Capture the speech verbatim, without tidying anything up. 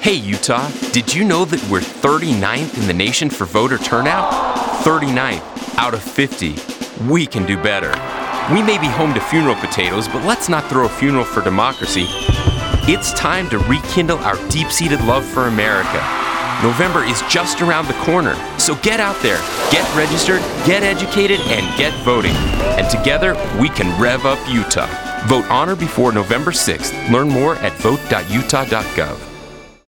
Hey Utah, did you know that we're thirty-ninth in the nation for voter turnout? thirty-ninth out of fifty. We can do better. We may be home to funeral potatoes, but let's not throw a funeral for democracy. It's time to rekindle our deep-seated love for America. November is just around the corner, so get out there, get registered, get educated, and get voting. And together, we can rev up Utah. Vote on or before November sixth. Learn more at vote dot utah dot gov.